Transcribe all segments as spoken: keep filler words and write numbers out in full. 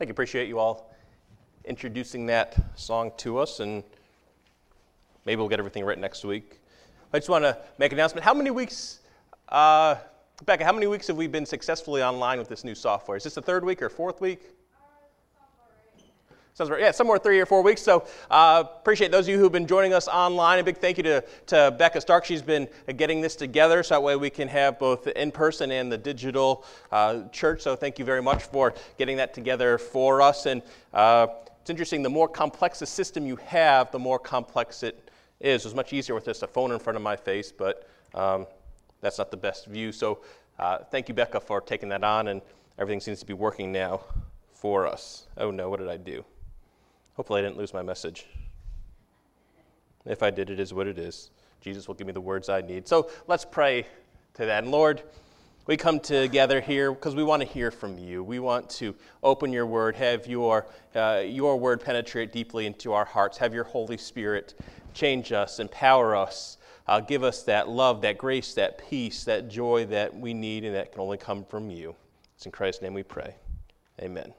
I appreciate you all introducing that song to us, and maybe we'll get everything right next week. I just want to make an announcement. How many weeks, uh, Becca, how many weeks have we been successfully online with this new software? Is this the third week or fourth week? Sounds right. Yeah, somewhere three or four weeks. So uh, appreciate those of you who've been joining us online. A big thank you to, to Becca Stark. She's been getting this together so that way we can have both the in-person and the digital uh, church. So thank you very much for getting that together for us. And uh, it's interesting, the more complex a system you have, the more complex it is. It's much easier with just a phone in front of my face, but um, that's not the best view. So uh, thank you, Becca, for taking that on, and everything seems to be working now for us. Oh no, what did I do? Hopefully I didn't lose my message. If I did, it is what it is. Jesus will give me the words I need. So let's pray to that. And Lord, we come together here because we want to hear from you. We want to open your word, have your, uh, your word penetrate deeply into our hearts. Have your Holy Spirit change us, empower us, uh, give us that love, that grace, that peace, that joy that we need and that can only come from you. It's in Christ's name we pray. Amen.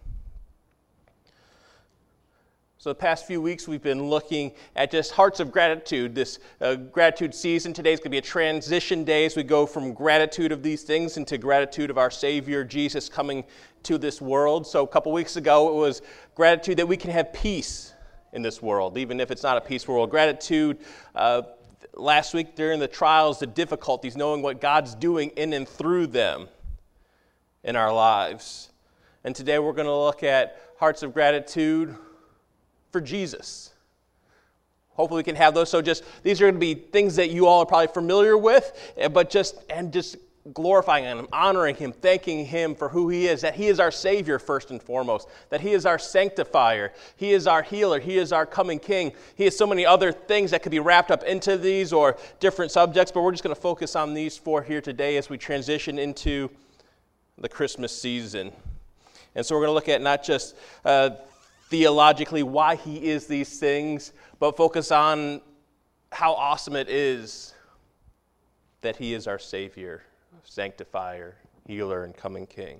So the past few weeks we've been looking at just hearts of gratitude, this uh, gratitude season. Today is going to be a transition day as we go from gratitude of these things into gratitude of our Savior, Jesus, coming to this world. So a couple weeks ago it was gratitude that we can have peace in this world, even if it's not a peaceful world. Gratitude uh, last week during the trials, the difficulties, knowing what God's doing in and through them in our lives. And today we're going to look at hearts of gratitude for Jesus. Hopefully we can have those. So just, these are going to be things that you all are probably familiar with, but just, and just glorifying Him, honoring Him, thanking Him for who He is, that He is our Savior first and foremost, that He is our sanctifier, He is our healer, He is our coming King. He has so many other things that could be wrapped up into these or different subjects, but we're just going to focus on these four here today as we transition into the Christmas season. And so we're going to look at not just uh, theologically why He is these things, but focus on how awesome it is that He is our Savior, sanctifier, healer, and coming King.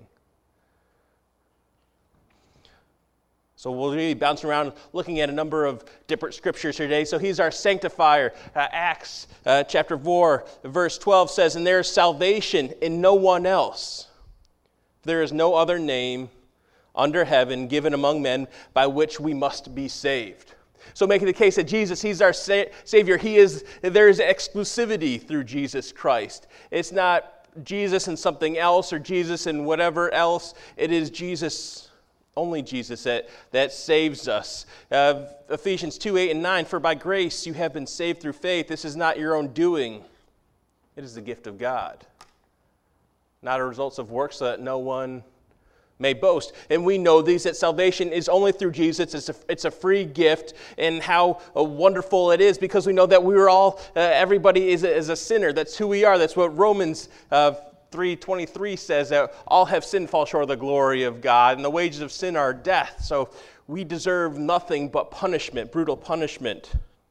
So we'll be bouncing around looking at a number of different scriptures today. So He's our sanctifier. Uh, Acts uh, chapter four, verse twelve says, "And there is salvation in no one else. There is no other name under heaven given among men by which we must be saved." So making the case that Jesus, He's our sa- Savior. He is, there is exclusivity through Jesus Christ. It's not Jesus and something else or Jesus and whatever else. It is Jesus, only Jesus, that, that saves us. Uh, Ephesians two, eight, and nine, "For by grace you have been saved through faith. This is not your own doing. It is the gift of God, not a result of works, so that no one may boast." And we know these, that salvation is only through Jesus. It's a, it's a free gift, and how uh, wonderful it is, because we know that we are all, uh, everybody is a, is a sinner. That's who we are. That's what Romans uh, three twenty-three says, that all have sinned, fall short of the glory of God, and the wages of sin are death. So we deserve nothing but punishment, brutal punishment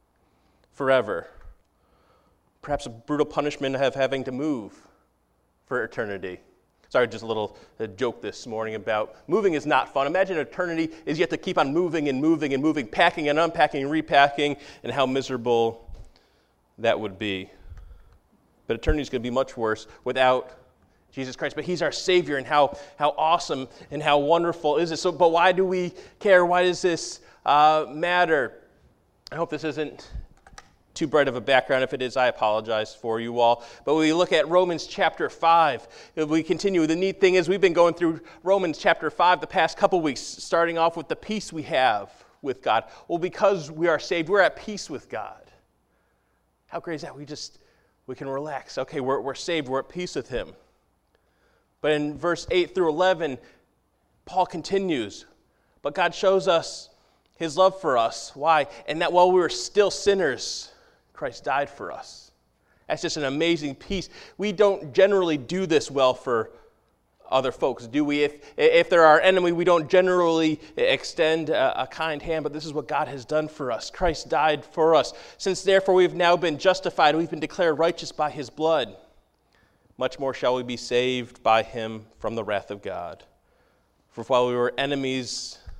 forever. Perhaps a brutal punishment of having to move for eternity. Sorry, just a little uh, joke this morning about moving is not fun. Imagine eternity is you have to keep on moving and moving and moving, packing and unpacking and repacking, and how miserable that would be. But eternity is going to be much worse without Jesus Christ. But He's our Savior, and how, how awesome and how wonderful is this. So, but why do we care? Why does this uh, matter? I hope this isn't too bright of a background. If it is, I apologize for you all. But when we look at Romans chapter five, if we continue, the neat thing is we've been going through Romans chapter five the past couple weeks, starting off with the peace we have with God. Well, because we are saved, we're at peace with God. How great is that? We just, we can relax. Okay, we're, we're saved, we're at peace with Him. But in verse eight through eleven, Paul continues, but God shows us His love for us. Why? And that while we were still sinners, Christ died for us. That's just an amazing piece. We don't generally do this well for other folks, do we? If if they're our enemy, we don't generally extend a, a kind hand, but this is what God has done for us. Christ died for us. Since therefore we have now been justified, we've been declared righteous by His blood, much more shall we be saved by Him from the wrath of God. For while we were enemies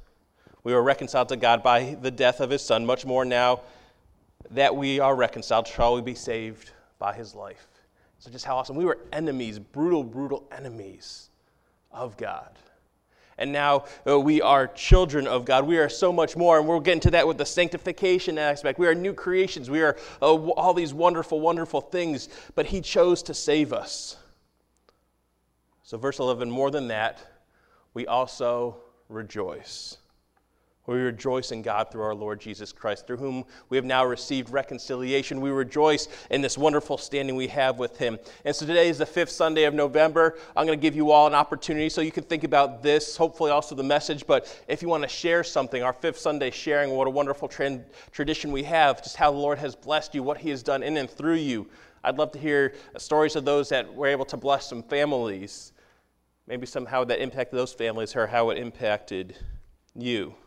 We were reconciled to God by the death of his Son. Much more now that we are reconciled, shall we be saved by his life. So just how awesome. We were enemies, brutal, brutal enemies of God. And now uh, we are children of God. We are so much more, and we'll get into that with the sanctification aspect. We are new creations. We are uh, all these wonderful, wonderful things, but he chose to save us. So verse eleven, more than that, we also rejoice. We rejoice in God through our Lord Jesus Christ, through whom we have now received reconciliation. We rejoice in this wonderful standing we have with him. And so today is the fifth Sunday of November. I'm going to give you all an opportunity so you can think about this, hopefully also the message. But if you want to share something, our fifth Sunday sharing, what a wonderful tra- tradition we have, just how the Lord has blessed you, what he has done in and through you. I'd love to hear stories of those that were able to bless some families. Maybe somehow that impacted those families or how it impacted you.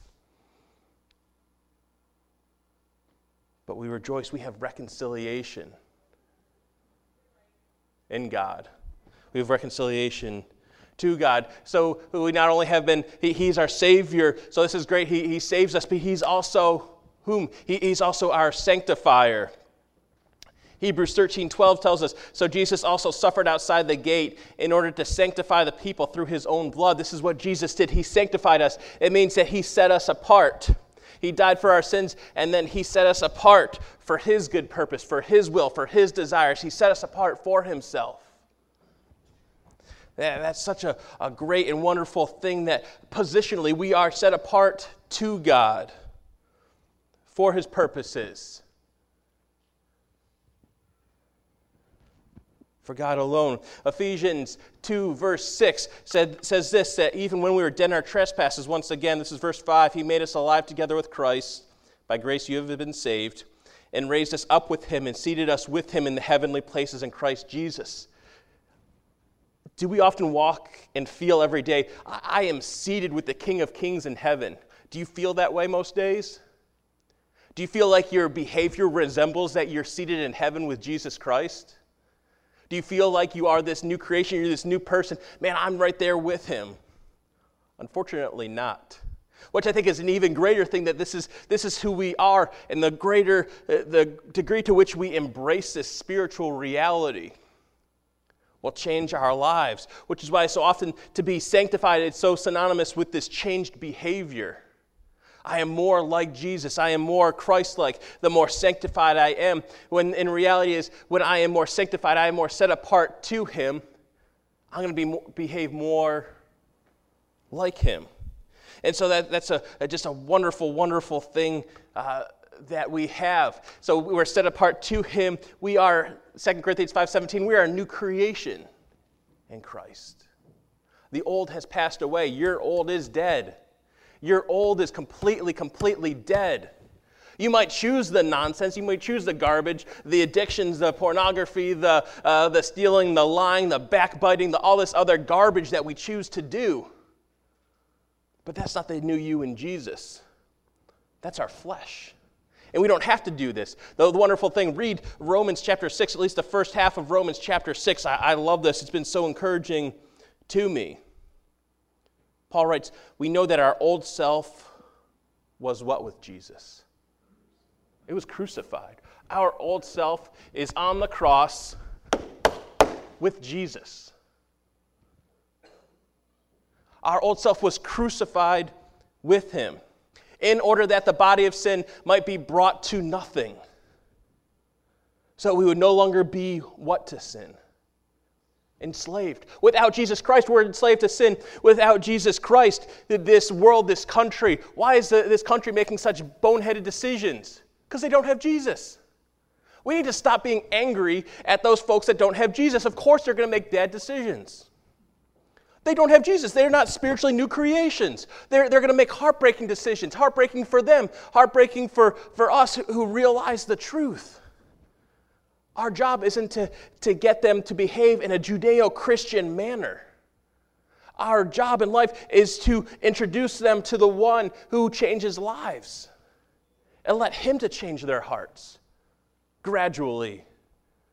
But we rejoice, we have reconciliation in God. We have reconciliation to God. So we not only have been, he, he's our Savior, so this is great, he, he saves us, but he's also whom? He, he's also our sanctifier. Hebrews thirteen twelve tells us, so Jesus also suffered outside the gate in order to sanctify the people through his own blood. This is what Jesus did. He sanctified us. It means that he set us apart. He died for our sins, and then he set us apart for his good purpose, for his will, for his desires. He set us apart for himself. Yeah, that's such a, a great and wonderful thing that positionally we are set apart to God for his purposes. For God alone. Ephesians two, verse six said, says this, that even when we were dead in our trespasses, once again, this is verse five, he made us alive together with Christ. By grace you have been saved, and raised us up with him and seated us with him in the heavenly places in Christ Jesus. Do we often walk and feel every day, I am seated with the King of Kings in heaven? Do you feel that way most days? Do you feel like your behavior resembles that you're seated in heaven with Jesus Christ? Do you feel like you are this new creation, you're this new person? Man, I'm right there with him. Unfortunately not. Which I think is an even greater thing, that this is this is who we are, and the greater, the degree to which we embrace this spiritual reality will change our lives. Which is why so often to be sanctified is so synonymous with this changed behavior. I am more like Jesus. I am more Christ-like the more sanctified I am. When in reality is, when I am more sanctified, I am more set apart to him, I'm going to be more, behave more like him. And so that, that's a, a just a wonderful, wonderful thing uh, that we have. So we're set apart to him. We are, Second Corinthians five seventeen, we are a new creation in Christ. The old has passed away. Your old is dead. Your old is completely, completely dead. You might choose the nonsense, you might choose the garbage, the addictions, the pornography, the uh, the stealing, the lying, the backbiting, the, all this other garbage that we choose to do. But that's not the new you in Jesus. That's our flesh. And we don't have to do this. Though the wonderful thing, read Romans chapter six, at least the first half of Romans chapter six. I, I love this. It's been so encouraging to me. Paul writes, we know that our old self was what with Jesus? It was crucified. Our old self is on the cross with Jesus. Our old self was crucified with him in order that the body of sin might be brought to nothing. So we would no longer be what to sin? Enslaved. Without Jesus Christ, we're enslaved to sin. Without Jesus Christ, this world, this country, why is this country making such boneheaded decisions? Because they don't have Jesus. We need to stop being angry at those folks that don't have Jesus. Of course they're going to make bad decisions. They don't have Jesus. They're not spiritually new creations. They're, they're going to make heartbreaking decisions. Heartbreaking for them. Heartbreaking for, for us who realize the truth. Our job isn't to, to get them to behave in a Judeo-Christian manner. Our job in life is to introduce them to the one who changes lives and let him to change their hearts gradually.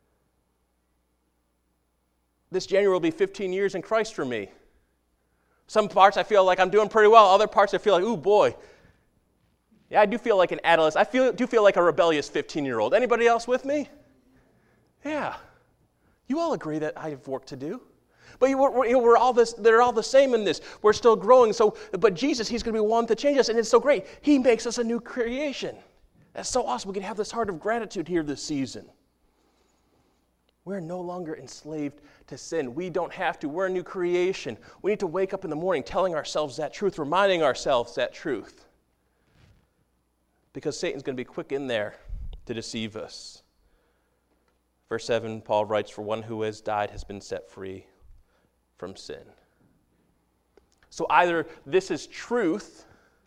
This January will be fifteen years in Christ for me. Some parts I feel like I'm doing pretty well. Other parts I feel like, ooh, boy. Yeah, I do feel like an adolescent. I feel, do feel like a rebellious fifteen-year-old. Anybody else with me? Yeah. You all agree that I have work to do. But you, we're, you know, we're all this, they're all the same in this. We're still growing. So, but Jesus, he's going to be one to change us. And it's so great. He makes us a new creation. That's so awesome. We can have this heart of gratitude here this season. We're no longer enslaved to sin. We don't have to. We're a new creation. We need to wake up in the morning telling ourselves that truth, reminding ourselves that truth. Because Satan's going to be quick in there to deceive us. Verse seven, Paul writes, "For one who has died has been set free from sin." So either this is truth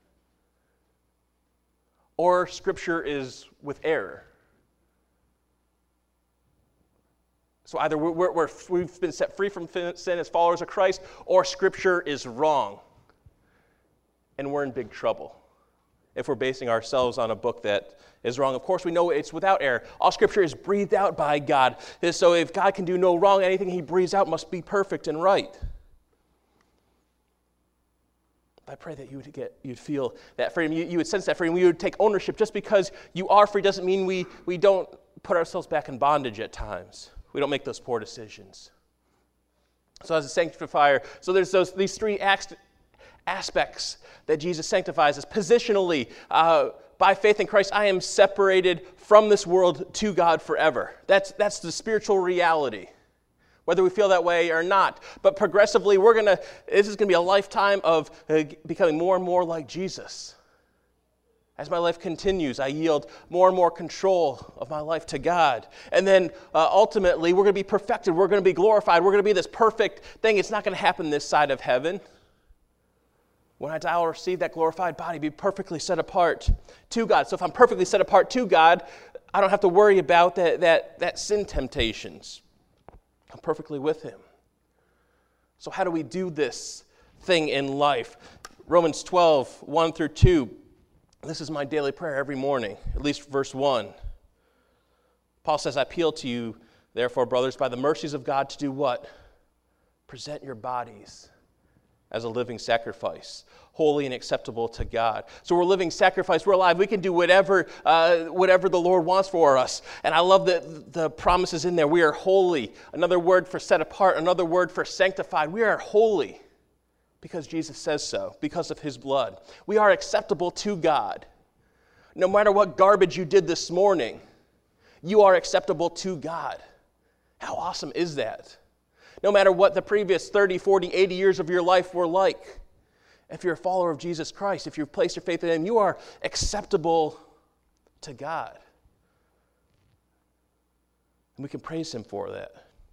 or Scripture is with error. So either we're, we're, we're, we've been set free from sin as followers of Christ, or Scripture is wrong. And we're in big trouble if we're basing ourselves on a book that is wrong. Of course, we know it's without error. All Scripture is breathed out by God. So if God can do no wrong, anything he breathes out must be perfect and right. I pray that you would get, you'd feel that freedom. You, you would sense that freedom. You would take ownership. Just because you are free doesn't mean we, we don't put ourselves back in bondage at times. We don't make those poor decisions. So as a sanctifier, so there's those these three acts, aspects that Jesus sanctifies us. Positionally, uh, by faith in Christ, I am separated from this world to God forever. That's, that's the spiritual reality, whether we feel that way or not. But progressively, we're gonna. This is going to be a lifetime of uh, becoming more and more like Jesus. As my life continues, I yield more and more control of my life to God. And then uh, ultimately, we're going to be perfected. We're going to be glorified. We're going to be this perfect thing. It's not going to happen this side of heaven. When I die, I'll receive that glorified body, be perfectly set apart to God. So if I'm perfectly set apart to God, I don't have to worry about that, that, that sin temptations. I'm perfectly with him. So how do we do this thing in life? Romans twelve, one through two. This is my daily prayer every morning, at least verse one. Paul says, "I appeal to you, therefore, brothers, by the mercies of God, to do what? Present your bodies as a living sacrifice, holy and acceptable to God." So we're a living sacrifice. We're alive. We can do whatever uh, whatever the Lord wants for us. And I love that the promises in there. We are holy. Another word for set apart. Another word for sanctified. We are holy because Jesus says so, because of his blood. We are acceptable to God. No matter what garbage you did this morning, you are acceptable to God. How awesome is that? No matter what the previous thirty, forty, eighty years of your life were like, if you're a follower of Jesus Christ, if you've placed your faith in him, you are acceptable to God. And we can praise him for that.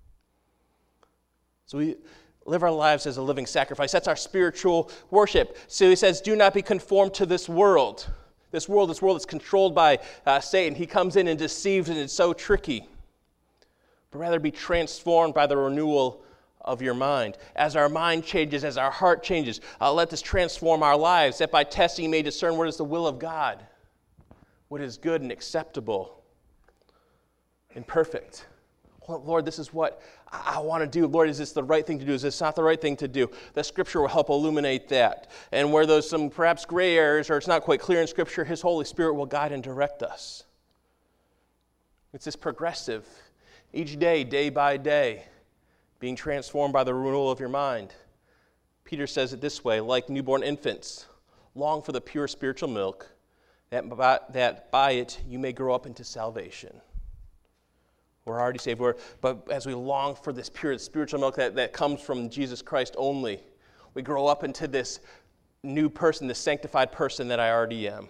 So we live our lives as a living sacrifice. That's our spiritual worship. So he says, do not be conformed to this world. This world, this world is controlled by uh, Satan. He comes in and deceives, and it's so tricky. But rather be transformed by the renewal of your mind. As our mind changes, as our heart changes, uh, let this transform our lives, that by testing you may discern what is the will of God, what is good and acceptable and perfect. Lord, this is what I want to do. Lord, is this the right thing to do? Is this not the right thing to do? The Scripture will help illuminate that. And where there's some perhaps gray areas or it's not quite clear in Scripture, his Holy Spirit will guide and direct us. It's this progressive, each day, day by day, being transformed by the renewal of your mind. Peter says it this way, like newborn infants, long for the pure spiritual milk, that by, that by it you may grow up into salvation. We're already saved, we're, but as we long for this pure spiritual milk that, that comes from Jesus Christ only, we grow up into this new person, this sanctified person that I already am.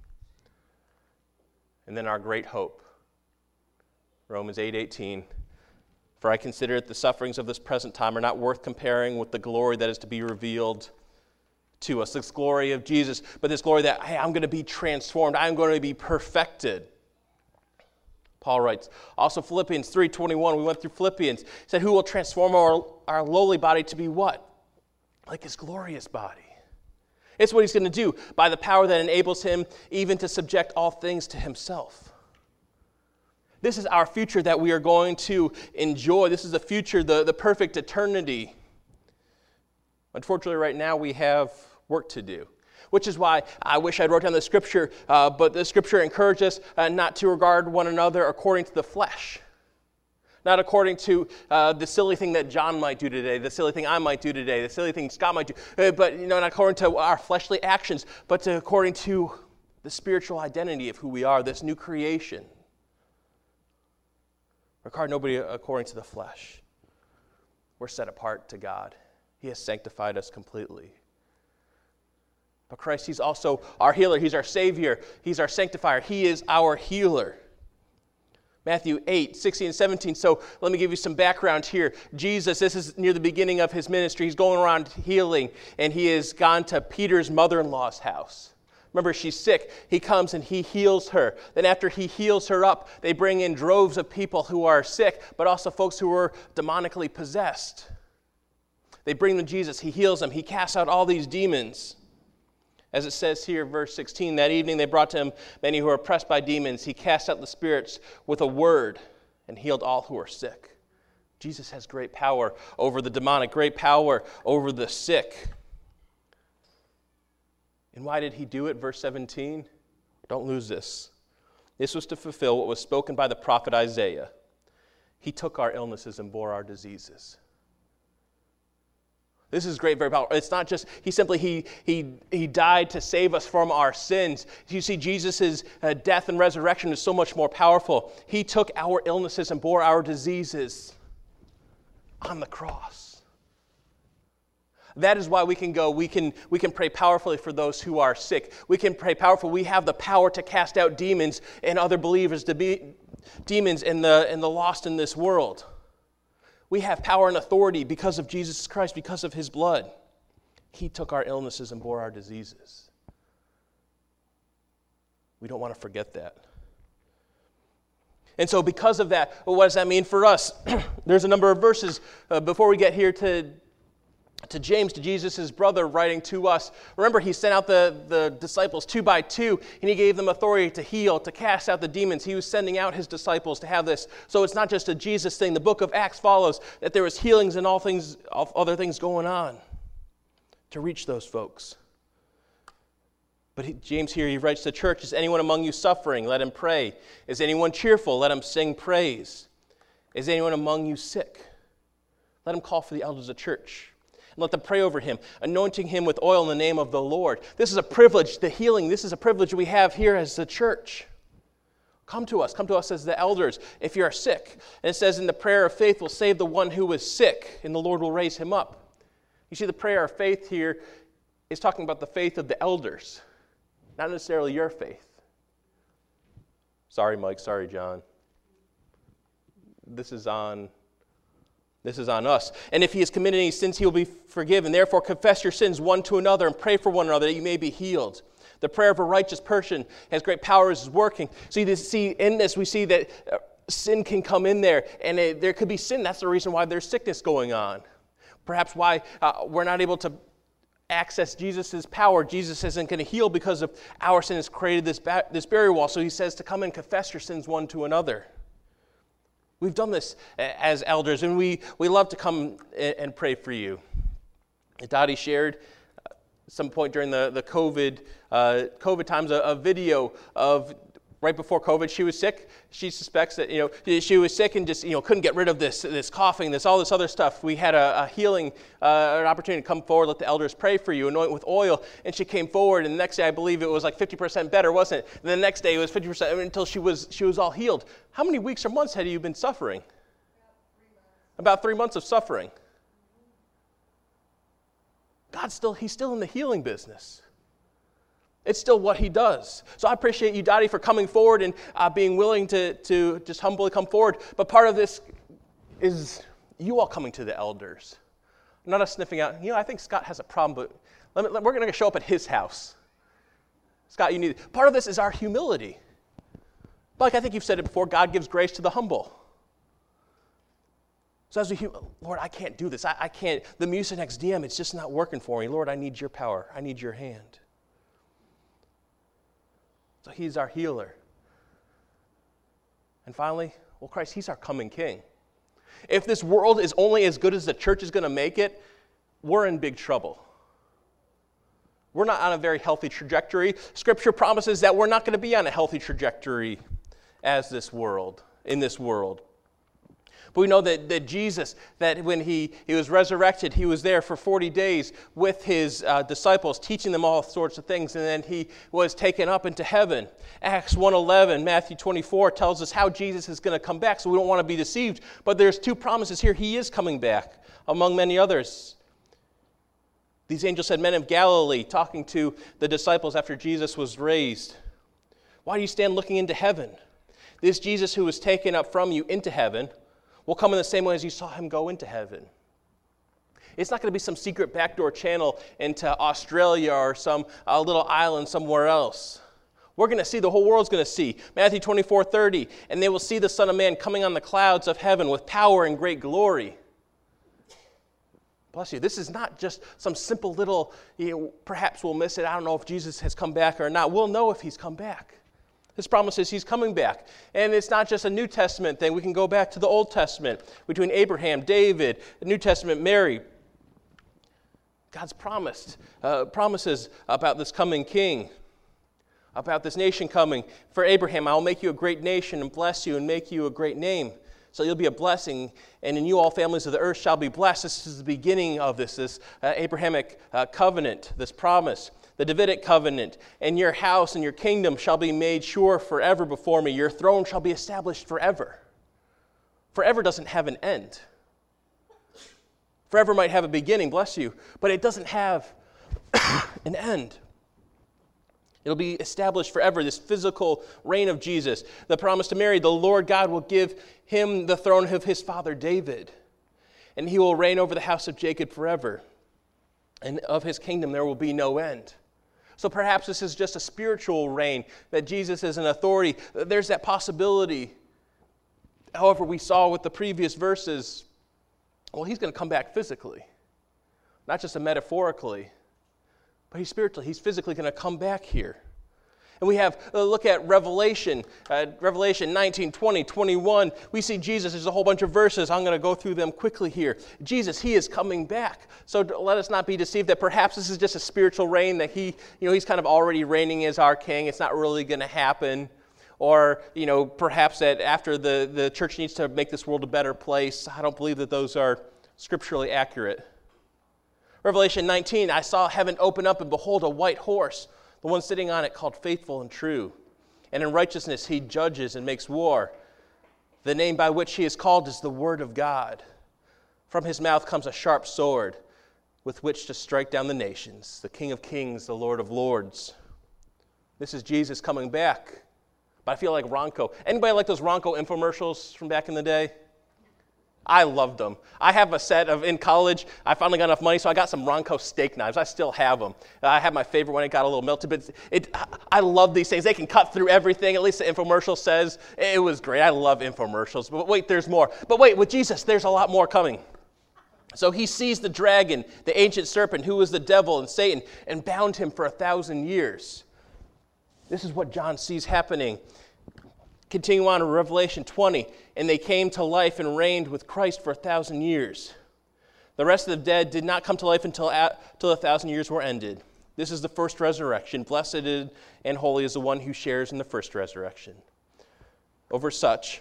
And then our great hope, Romans eight eighteen, "For I consider that the sufferings of this present time are not worth comparing with the glory that is to be revealed to us." This glory of Jesus, but this glory that, hey, I'm going to be transformed. I'm going to be perfected. Paul writes, also Philippians three twenty-one, we went through Philippians, he said, "Who will transform our, our lowly body to be what? Like his glorious body." It's what he's going to do by the power that enables him even to subject all things to himself. This is our future that we are going to enjoy. This is the future, the, the perfect eternity. Unfortunately, right now we have work to do, which is why I wish I'd wrote down the scripture, uh, but the scripture encourages us uh, not to regard one another according to the flesh. Not according to uh, the silly thing that John might do today, the silly thing I might do today, the silly thing Scott might do, uh, but you know, not according to our fleshly actions, but to, according to the spiritual identity of who we are, this new creation. Regard nobody according to the flesh. We're set apart to God. He has sanctified us completely. But Christ, He's also our healer. He's our Savior. He's our sanctifier. He is our healer. Matthew eight, sixteen and seventeen. So let me give you some background here. Jesus, this is near the beginning of His ministry. He's going around healing, and He has gone to Peter's mother-in-law's house. Remember, she's sick. He comes and He heals her. Then after He heals her up, they bring in droves of people who are sick, but also folks who are demonically possessed. They bring them to Jesus. He heals them. He casts out all these demons. As it says here, verse sixteen, that evening they brought to Him many who were oppressed by demons. He cast out the spirits with a word and healed all who were sick. Jesus has great power over the demonic, great power over the sick. And why did He do it? Verse seventeen, don't lose this. This was to fulfill what was spoken by the prophet Isaiah. He took our illnesses and bore our diseases. This is great, very powerful. It's not just, he simply, he he he died to save us from our sins. You see, Jesus' uh, death and resurrection is so much more powerful. He took our illnesses and bore our diseases on the cross. That is why we can go, we can, we can pray powerfully for those who are sick. We can pray powerfully. We have the power to cast out demons and other believers, to be demons and the, and the lost in this world. We have power and authority because of Jesus Christ, because of His blood. He took our illnesses and bore our diseases. We don't want to forget that. And so because of that, well, what does that mean for us? There's a number of verses uh, before we get here to, to James, to Jesus' brother, writing to us. Remember, He sent out the, the disciples two by two, and He gave them authority to heal, to cast out the demons. He was sending out His disciples to have this. So it's not just a Jesus thing. The book of Acts follows that there was healings and all things, all other things going on to reach those folks. But he, James here, he writes to the church, is anyone among you suffering? Let him pray. Is anyone cheerful? Let him sing praise. Is anyone among you sick? Let him call for the elders of the church. And let them pray over him, anointing him with oil in the name of the Lord. This is a privilege, the healing, this is a privilege we have here as the church. Come to us, come to us as the elders if you are sick. And it says in the prayer of faith will save the one who is sick, and the Lord will raise him up. You see, the prayer of faith here is talking about the faith of the elders, not necessarily your faith. Sorry, Mike, sorry, John. This is on... This is on us. And if he has committed any sins, he will be forgiven. Therefore, confess your sins one to another and pray for one another that you may be healed. The prayer of a righteous person has great power as is working. See, this, see, in this, we see that uh, sin can come in there, and it, there could be sin. That's the reason why there's sickness going on. Perhaps why uh, we're not able to access Jesus' power. Jesus isn't going to heal because of our sin has created this, ba- this barrier wall. So he says to come and confess your sins one to another. We've done this as elders, and we, we love to come and pray for you. Dottie shared at some point during the, the COVID, uh, COVID times a, a video of right before COVID, she was sick. She suspects that, you know, she was sick and just, you know, couldn't get rid of this, this coughing, this, all this other stuff. We had a, a healing, uh, an opportunity to come forward, let the elders pray for you, anoint with oil. And she came forward, and the next day, I believe it was like fifty percent better, wasn't it? And the next day, it was fifty percent until she was, she was all healed. How many weeks or months had you been suffering? About three months of suffering. God's still, he's still in the healing business. It's still what he does. So I appreciate you, Dottie, for coming forward and uh, being willing to, to just humbly come forward. But part of this is you all coming to the elders. Not us sniffing out, you know, I think Scott has a problem, but let me, let, we're going to show up at his house. Scott, you need it. Part of this is our humility. Like I think you've said it before, God gives grace to the humble. So as we, Lord, I can't do this. I, I can't, the Mucinex D M, it's just not working for me. Lord, I need your power. I need your hand. So he's our healer. And finally, well, Christ, he's our coming king. If this world is only as good as the church is going to make it, we're in big trouble. We're not on a very healthy trajectory. Scripture promises that we're not going to be on a healthy trajectory as this world, in this world. But we know that, that Jesus, that when he, he was resurrected, he was there for forty days with his uh, disciples, teaching them all sorts of things, and then he was taken up into heaven. Acts one eleven, Matthew twenty-four tells us how Jesus is going to come back, so we don't want to be deceived. But there's two promises here. He is coming back, among many others. These angels said, men of Galilee, talking to the disciples after Jesus was raised, why do you stand looking into heaven? This Jesus who was taken up from you into heaven will come in the same way as you saw him go into heaven. It's not going to be some secret backdoor channel into Australia or some uh, little island somewhere else. We're going to see, the whole world's going to see. Matthew twenty-four thirty, and they will see the Son of Man coming on the clouds of heaven with power and great glory. Bless you. This is not just some simple little, you know, perhaps we'll miss it. I don't know if Jesus has come back or not. We'll know if he's come back. His promise is he's coming back. And it's not just a New Testament thing. We can go back to the Old Testament between Abraham, David, the New Testament, Mary. God's promised, uh, promises about this coming king, about this nation coming. For Abraham, I'll make you a great nation and bless you and make you a great name. So you'll be a blessing, and in you all families of the earth shall be blessed. This is the beginning of this, this uh, Abrahamic uh, covenant, this promise. The Davidic covenant, and your house and your kingdom shall be made sure forever before me. Your throne shall be established forever. Forever doesn't have an end. Forever might have a beginning, bless you, but it doesn't have an end. It'll be established forever, this physical reign of Jesus. The promise to Mary, the Lord God will give him the throne of his father David, and he will reign over the house of Jacob forever, and of his kingdom there will be no end. So perhaps this is just a spiritual reign, that Jesus is an authority. There's that possibility. However, we saw with the previous verses, well, he's going to come back physically, not just a metaphorically, but he's spiritually. He's physically going to come back here. And we have a look at Revelation, uh, Revelation nineteen, twenty, twenty-one. We see Jesus. There's a whole bunch of verses. I'm going to go through them quickly here. Jesus, he is coming back. So let us not be deceived that perhaps this is just a spiritual reign, that he, you know, he's kind of already reigning as our king. It's not really going to happen. Or, you know, perhaps that after the, the church needs to make this world a better place. I don't believe that those are scripturally accurate. Revelation nineteen, I saw heaven open up, and behold, a white horse, the one sitting on it called Faithful and True. And in righteousness he judges and makes war. The name by which he is called is the Word of God. From his mouth comes a sharp sword with which to strike down the nations, the King of kings, the Lord of lords. This is Jesus coming back. But I feel like Ronco. Anybody like those Ronco infomercials from back in the day? I loved them. I have a set of, in college, I finally got enough money, so I got some Ronco steak knives. I still have them. I have my favorite one. It got a little melted, but it, I love these things. They can cut through everything. At least the infomercial says. It was great. I love infomercials. But wait, there's more. But wait, with Jesus, there's a lot more coming. So he seized the dragon, the ancient serpent, who was the devil and Satan, and bound him for a thousand years. This is what John sees happening. Continue on in Revelation twenty. And they came to life and reigned with Christ for a thousand years. The rest of the dead did not come to life until, until a thousand years were ended. This is the first resurrection. Blessed and holy is the one who shares in the first resurrection. Over such,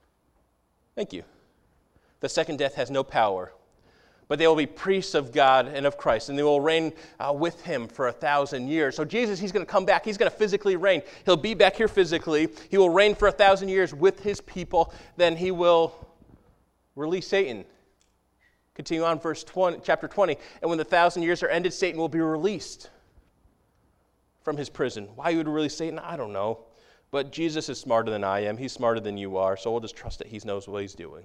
thank you, the second death has no power. But they will be priests of God and of Christ, and they will reign uh, with him for a thousand years. So Jesus, he's going to come back. He's going to physically reign. He'll be back here physically. He will reign for a thousand years with his people. Then he will release Satan. Continue on, verse twenty, chapter twenty. And when the thousand years are ended, Satan will be released from his prison. Why he would release Satan, I don't know. But Jesus is smarter than I am. He's smarter than you are. So we'll just trust that he knows what he's doing.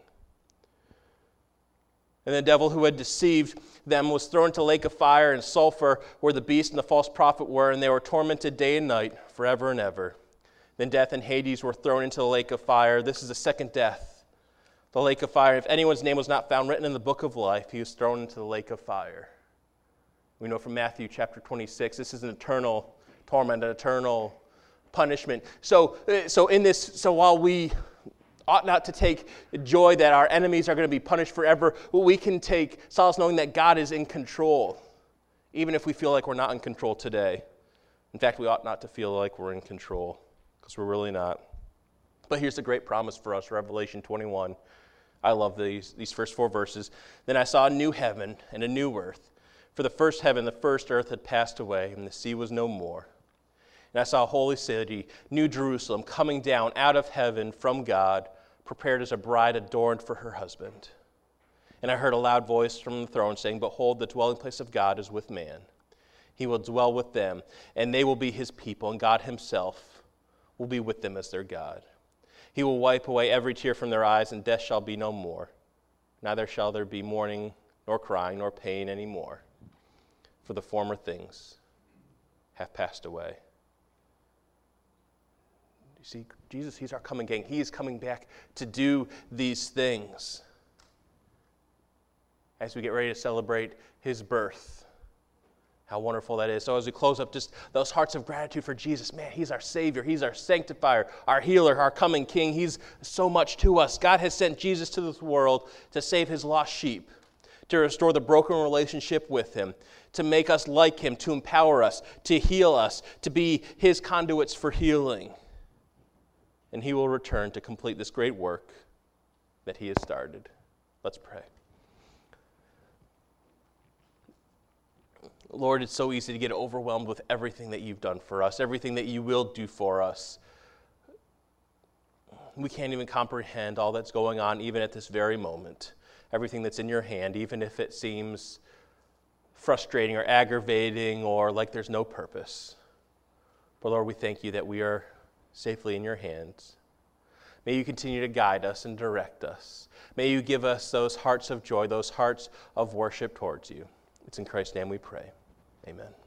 And the devil who had deceived them was thrown into a lake of fire and sulfur where the beast and the false prophet were, and they were tormented day and night forever and ever. Then death and Hades were thrown into the lake of fire. This is the second death, the lake of fire. If anyone's name was not found written in the book of life, he was thrown into the lake of fire. We know from Matthew chapter twenty-six, this is an eternal torment, an eternal punishment. So, so in this, so while we ought not to take joy that our enemies are going to be punished forever. We can take solace knowing that God is in control, even if we feel like we're not in control today. In fact, we ought not to feel like we're in control, because we're really not. But here's the great promise for us, Revelation twenty-one. I love these, these first four verses. Then I saw a new heaven and a new earth. For the first heaven, the first earth had passed away, and the sea was no more. And I saw a holy city, New Jerusalem, coming down out of heaven from God, prepared as a bride adorned for her husband. And I heard a loud voice from the throne saying, Behold, the dwelling place of God is with man. He will dwell with them, and they will be his people, and God himself will be with them as their God. He will wipe away every tear from their eyes, and death shall be no more. Neither shall there be mourning, nor crying, nor pain any more. For the former things have passed away. You see, Jesus, he's our coming King. He is coming back to do these things as we get ready to celebrate his birth. How wonderful that is. So as we close up, just those hearts of gratitude for Jesus. Man, he's our Savior. He's our sanctifier, our healer, our coming King. He's so much to us. God has sent Jesus to this world to save his lost sheep, to restore the broken relationship with him, to make us like him, to empower us, to heal us, to be his conduits for healing. And he will return to complete this great work that he has started. Let's pray. Lord, it's so easy to get overwhelmed with everything that you've done for us, everything that you will do for us. We can't even comprehend all that's going on even at this very moment. Everything that's in your hand, even if it seems frustrating or aggravating or like there's no purpose. But Lord, we thank you that we are safely in your hands. May you continue to guide us and direct us. May you give us those hearts of joy, those hearts of worship towards you. It's in Christ's name we pray. Amen.